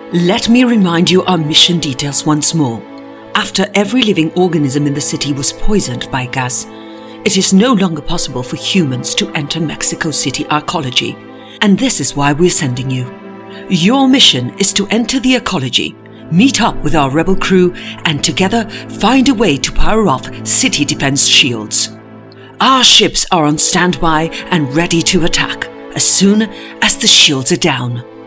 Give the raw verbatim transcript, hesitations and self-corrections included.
Let me remind you our mission details once more. After every living organism in the city was poisoned by gas, it is no longer possible for humans to enter Mexico City Arcology, and this is why we're sending you. Your mission is to enter the Arcology, meet up with our rebel crew, and together find a way to power off city defense shields. Our ships are on standby and ready to attack as soon as the shields are down.